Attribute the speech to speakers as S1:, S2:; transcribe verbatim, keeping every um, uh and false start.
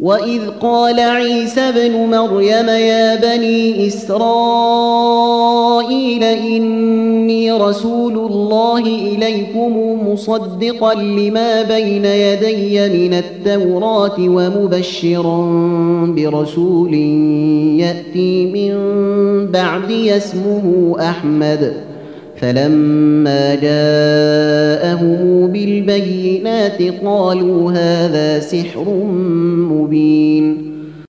S1: وإذ قال عيسى ابن مريم يا بني إسرائيل إني رسول الله إليكم مصدقا لما بين يدي من التوراة ومبشرا برسول يأتي من بعدي اسمه أحمد. فلما جاءهم بالبينات قالوا هذا سحر مبين.